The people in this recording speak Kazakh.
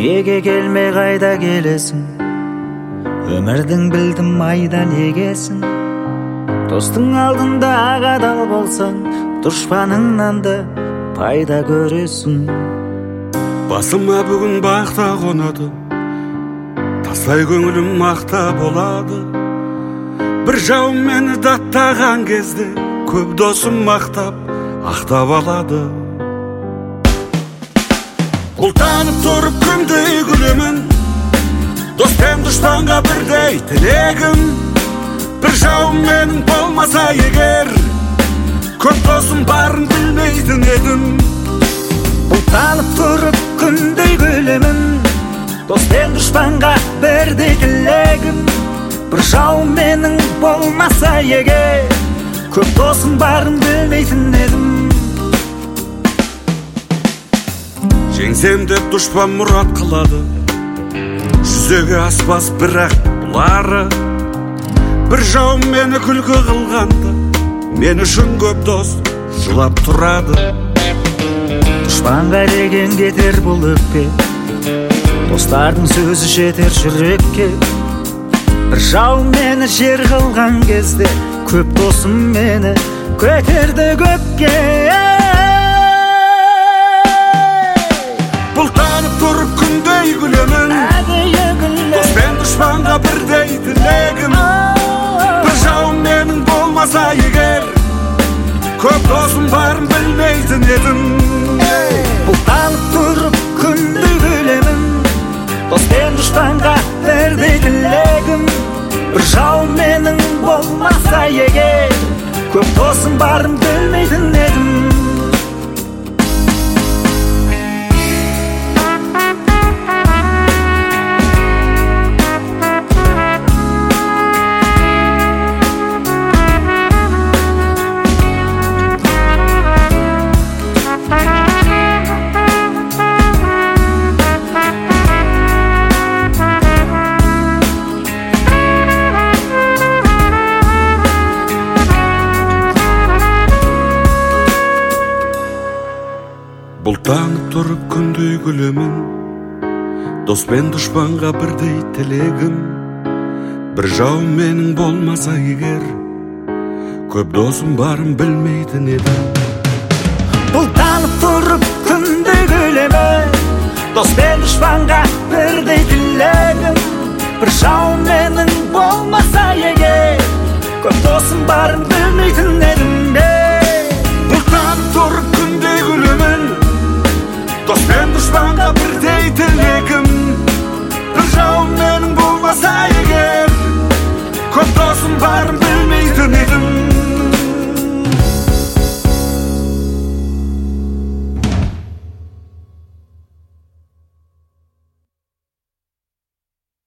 неге келмей қайда келесің? Өмірдің білдім айдан егесің. Достың алдында ағадал болсаң, дұшпаныңнан да пайда көресің. Басыма бүгін бақта қонады, тастай көңілім мақта болады. Бір жауым мені даттаған кезде, көп досым мақтап, ақтап алады. Бұлтанып тұрып күндей күлемін, дос пен дұшпанға бірдей тілегім. Бір жауым менің болмаса егер, көп досым барын білмейтін едім. Бұлтанып тұрып күндей күлемін, дос пен дұшпанға бірдей тілегім. Бір жауым менің болмаса егер, көп досым барын білмейтін едім. Жеңсем деп дұшпан мұрат қылады, жүзеге аспас бірақ бұлары. Бір жауым мені күлкі қылғанды, мен үшін көп дос жылап тұрады. Дұшпанға деген кетер бұл өкпе, достардың сөзі жетер жүрекке. Бір жауым мені жер қылған кезде, көп досым мені көтерді көкке. Бұлтанып тұрып күндей күлемін, дос пен дұшпанға бірдей тілегім. Бір жауым менің болмаса егер, көп досым барын білмейтін едім. Бұлтанып тұрып күндей күлемін, дос пен дұшпанға бірдей тілегім. Бір жауым менің болмаса егер, көп досым барын білмейтін едім. Бұлтанып тұрып күндей күлемін, дос пен дұшпанға бірдей тілегім. Бір жауым менің болмаса егер, көп досым барын білмейтін едім. Бұлтанып тұрып күндей күлемін, дос пен дұшпанға бірдей тілегім. Бір жауым менің болмаса егер, көп досым барын білмейтін